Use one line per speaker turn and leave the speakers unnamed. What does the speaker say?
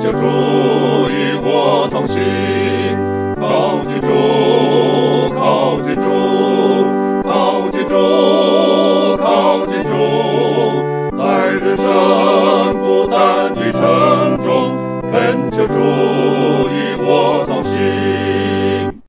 求主与我同行，靠近主，靠近主，靠近主，靠近主，在人生孤单与沉重，恳求主。